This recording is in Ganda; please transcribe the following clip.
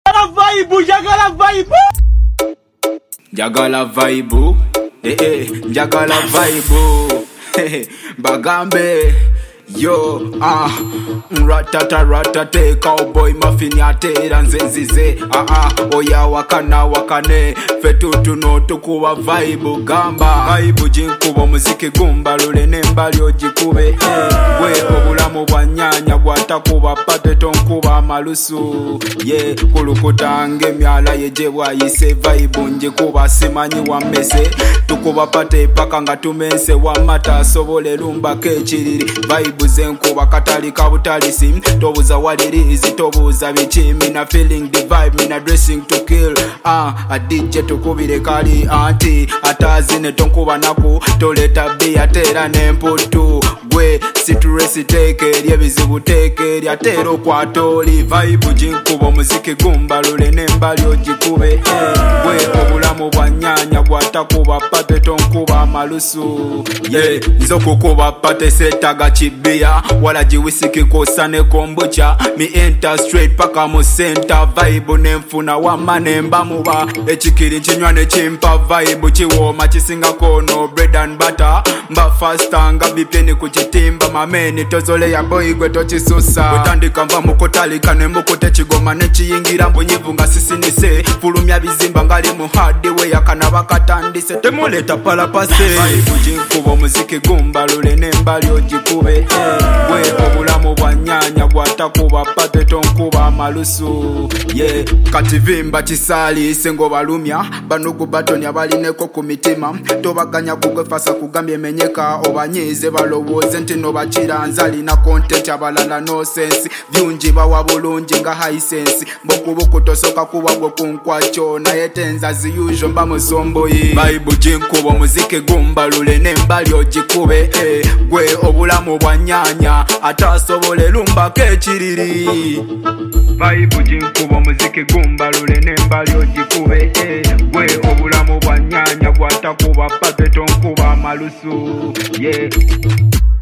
Njagala vibe. Njagala vibe. Bagambe. Yo, ratate, cowboy muffin yatera nzenzize. Oya wakane, fetu tuno tukuba vibe gamba. Vibe jinkuba muziki gumba lule nembali ojikube. Gwe obulamu bwanyanya gwatakuba pate tonkuba malusu. Kulukuta ngemyala yeje bwayise vibe njikuba simanyi wamese. Tukuba pate paka nga tumense wamata sobole lumba kechiriri. Vibe zenkuba katali kabutalisi tobuza walirizi tobuza bichi mina feeling the vibe mina dressing to kill a DJ tukubire kali anti atazine tonkuba naku toleta bia tera nemputu gwe situresi teke lyebizibu teke lyatero kwa toli vibe jinkuba muziki gumba lule nembali ojikube gwe obulamu bwanyanya gwatakuba pate tonkuba malusu nzokukuba pate setaga chibia wala jiwisiki kosane kombucha mi enter straight paka mu center vibe nemfuna wamanemba muba echikiri chinywane chimpa vibe chiwoma chisinga kono bread and butter mba faster nga bipeni kuchitimba mameni tozole ya boy gwe tochisusa utandika mva mukotali kane mukote chigoma nechiyingira mbunyivu nga sisinise fulumya bizimba ngali mu hardware yakana bakatandise temuleta pala pase vibe jinkubo muziki gumba lule nembali ojikube gwe obulamu bwanyanya gwatakuba pate tonkuba malusu kati vimba chisali sengo balumya banugu batoni abalineko ku mitima tobaganya kugwefasa kugambye menyeka obanyize balowoze nti no bakira nzali na content abalala no sense byunji bawa bulungi nga high sense mbokubuku tosoka kubagwe kunkwacho na yetenza zi usual mba musombo vibe jinkubo muziki gumba lule nembali ojikube gwe obulamu bwanyanya atasobole lumba kechiriri vibe jinkubo muziki gumba lule nembali ojikube gwe obulamu bwanyanya gwatakuba pate tonkuba malusu